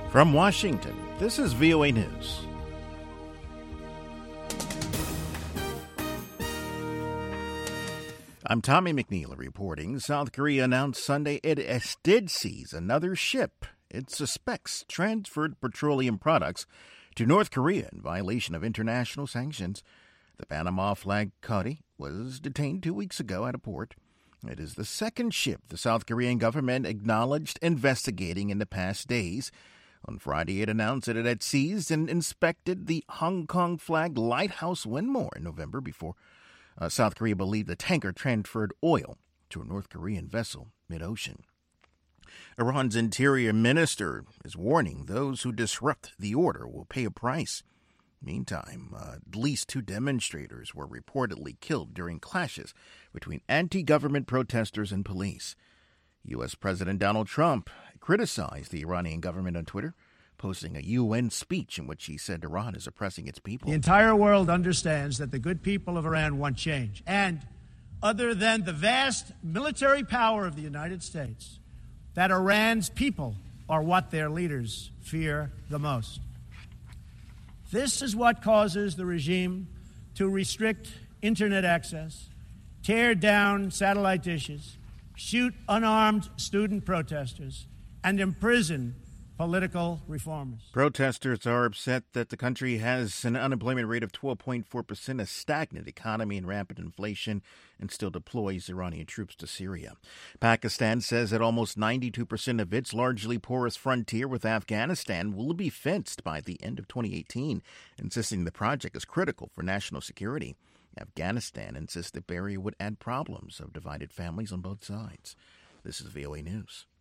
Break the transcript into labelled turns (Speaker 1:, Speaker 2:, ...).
Speaker 1: From Washington, this is VOA News. I'm Tommy McNeil reporting. South Korea announced Sunday it did seize another ship it suspects transferred petroleum products to North Korea in violation of international sanctions. The Panama flag Cody was detained 2 weeks ago at a port. It is the second ship the South Korean government acknowledged investigating in the past days. On Friday, it announced that it had seized and inspected the Hong Kong flag Lighthouse Winmore in November before South Korea believed the tanker transferred oil to a North Korean vessel mid-ocean. Iran's interior minister is warning those who disrupt the order will pay a price. Meantime, at least 2 demonstrators were reportedly killed during clashes between anti-government protesters and police. U.S. President Donald Trump criticized the Iranian government on Twitter, posting a UN speech in which he said Iran is oppressing its people.
Speaker 2: The entire world understands that the good people of Iran want change. And other than the vast military power of the United States, that Iran's people are what their leaders fear the most. This is what causes the regime to restrict internet access, tear down satellite dishes, shoot unarmed student protesters, and imprison political reformers.
Speaker 1: Protesters are upset that the country has an unemployment rate of 12.4%, a stagnant economy and rampant inflation, and still deploys Iranian troops to Syria. Pakistan says that almost 92% of its largely porous frontier with Afghanistan will be fenced by the end of 2018, insisting the project is critical for national security. Afghanistan insists the barrier would add problems of divided families on both sides. This is VOA News.